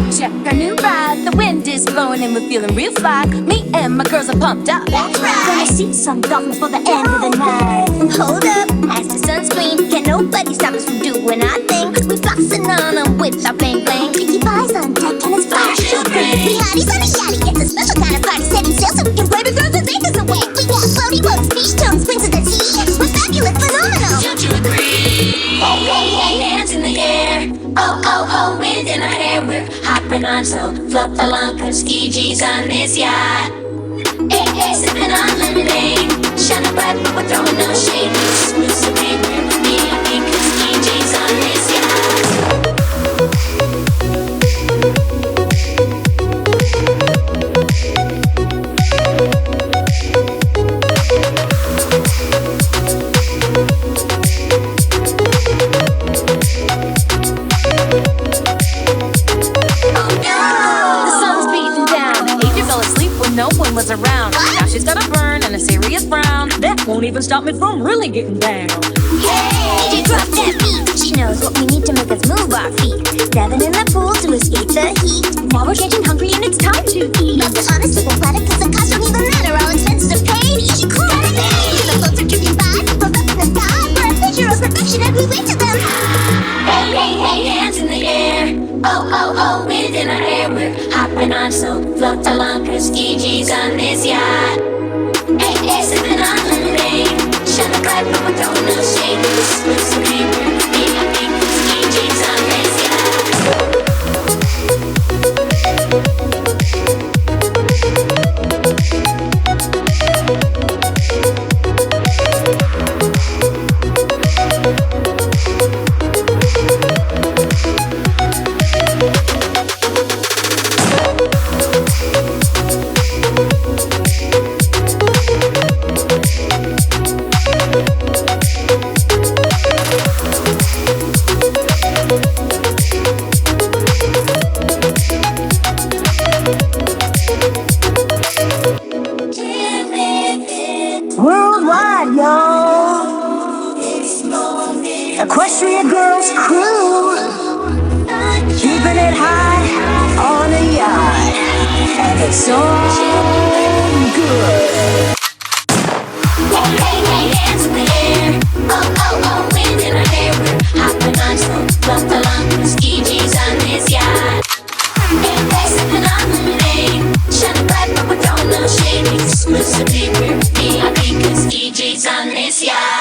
Check our new ride, the wind is blowing and we're feeling real fly. Me and my girls are pumped up. That's right. Gonna see some dolphins for the end of the night. Hold up, as the sunscreen, can't nobody stop us from doing our thing. Cause we flossing on them with our bling bling. Pinkie Pie's on deck and it's fire supreme. We hotties on a yachty, it's a special kind of party. Setting sail so we can play with girls and take us away. We got floaty boats, beach tones, swings of the sea. We're fabulous, phenomenal. Don't you agree? Hey, hey, hey, hands in the air. Oh, oh, oh, wind in our hair. We're hopping on, so float along, cause EG's on this yacht. Hey, hey, sipping on lemonade. Shining bright, but we're throwing no shade. Smooth serene, we're VIP, cause EG's on this yacht. No one was around. Now she's got a burn and a serious frown. That won't even stop me from really getting down. Hey, drop that beat. She knows what we need to make us move our feet. Diving in the pool to escape the heat. Now we're getting hungry and it's time to eat. Love it on a simple platter, cause the cost don't even matter. All expenses are paid, easy cool. The floats are drifting by, both up in the sky. We're a picture of perfection as we wave to them. Hey, hey, hey, hands in the air. Oh, oh, oh, wind in our hair. We're hopping on, so float along, cause EG's on this yacht. Hey, hey, sipping on lemonade. Shining bright, but we're throwing no shade. Smooth serene, we're VIP, cause EG's on this yacht. Worldwide, y'all. Equestria Girls Crew. Keeping it high on a yacht. And it's all good. Hey, hey, hey, hands in the air. Oh, oh, oh, wind in our hair. We're hopping on, so float along, cause EG's on this yacht. Hey, hey, sipping on lemonade. Shining bright, but we're throwing no shade. Smooth serene, we're VIP, cause EG's on this yacht.